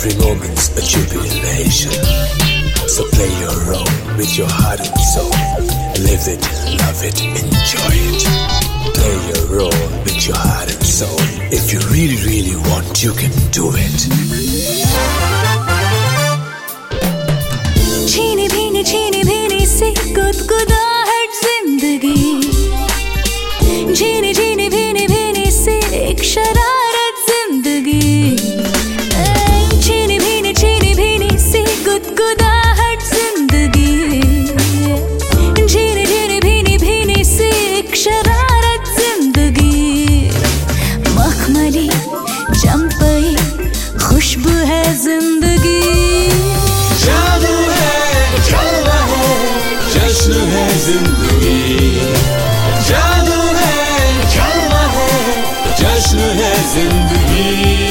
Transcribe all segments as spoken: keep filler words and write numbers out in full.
Every moment's a jubilation. So play your role with your heart and soul. Live it, love it, enjoy it. Play your role with your heart and soul. If you really, really want, you can do it. छीनी भीनी छीनी भीनी सी गुदगुदाहट जिंदगी, झीनी झीनी भीनी भीनी सी एक शरारत जिंदगी, छीनी भीनी छीनी भीनी सी गुदगुदाहट जिंदगी, झीनी झीनी भीनी भीनी सी एक शरारत जिंदगी, मखमली चंपई खुशबू है जिंदगी, जादू है जलवा है जश्न है जिंदगी, जादू है जलवा है जश्न है जिंदगी.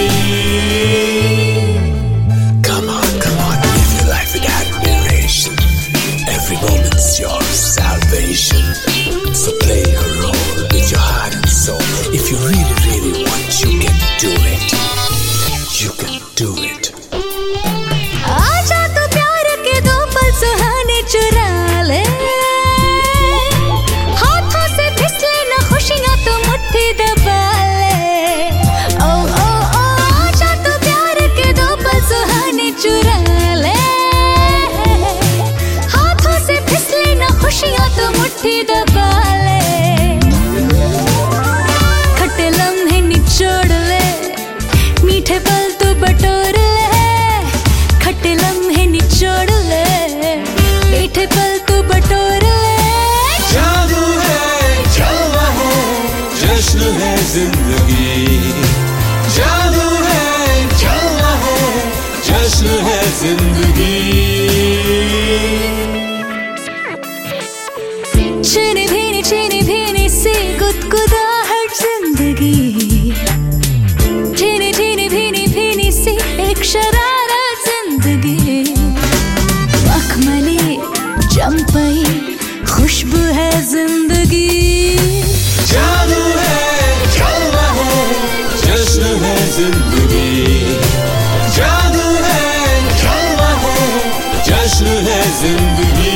Come on, come on, live your life with admiration. Every moment's your salvation. So play your role with your heart and soul. If you really, really want, you can do it. You can do it. आजा तो प्यार के दो पल सुहाने चुरा ले, हाथों से फिसले न खुशियां तो मुट्ठी दबा ले. ओ ओ ओ आजा तो प्यार के दो पल सुहाने चुरा ले, हाथों से फिसले न खुशियां तो मुट्ठी दबा ले. खट्टे लम्हे निचोड़ ले, मीठे पल तो बटोर ले, खट्टे लम्हे निचोड़ ले, मीठे पल तो बटोर ले. जादू है जलवा है जश्न है जिंदगी, जादू है जलवा है जश्न है जिंदगी. छीनी भीनी छीनी भीनी सी गुदगुदाहट जिंदगी, झीनी झीनी भीनी भीनी सी एक शरारत जिंदगी, मखमली चंपई खुशबू है जिंदगी, जादू है जलवा है जश्न है जिंदगी, जादू है जलवा है जश्न है जिंदगी.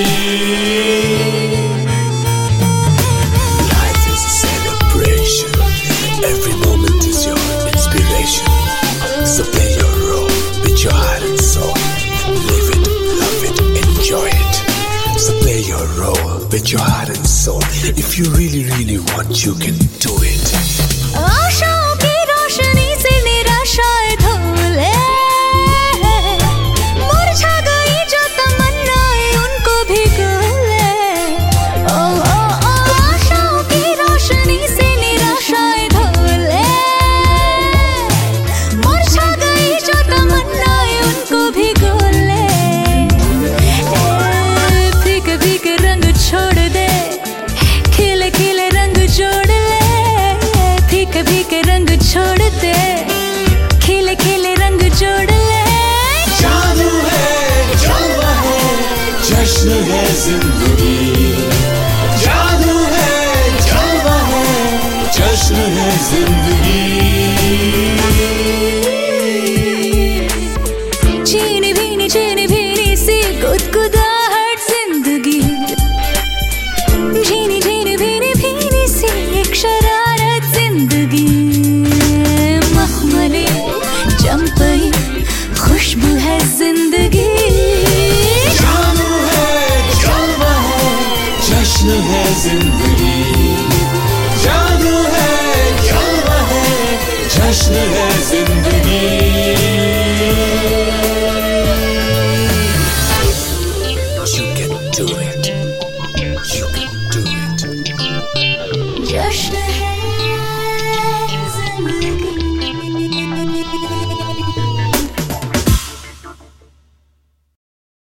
Life is a celebration. Every moment is your inspiration. So play your role with your heart and soul. Live it, love it, enjoy it. So play your role with your heart and soul. If you really, really want, you can do it. आशाओं की रोशनी से निराशाएं धो ले, मुरझा गई जो तमन्नाएं उनको भिगो ले. ओ ओ ओ आशाओं की रोशनी से निराशाएं धो ले, मुरझा गई जो तमन्नाएं उनको भिगो ले. ए, फीके फीके रंग छोड़ दे, खिले खिले रंग जोड़ ले, फीके फीके रंग छोड़ दे, खिले खिले रंग जोड़ ले. जादू है जलवा है जश्न है जिंदगी, जादू है जलवा है जश्न है जिंदगी. छीनी भीनी छीनी भीनी सी गुदगुदाहट जिंदगी, झीनी झीनी भीनी भीनी सी एक शरारत जिंदगी, मखमली चंपई खुशबू है जिंदगी, जादू है जलवा है जश्न है जिंदगी, जादू है जलवा है जश्न है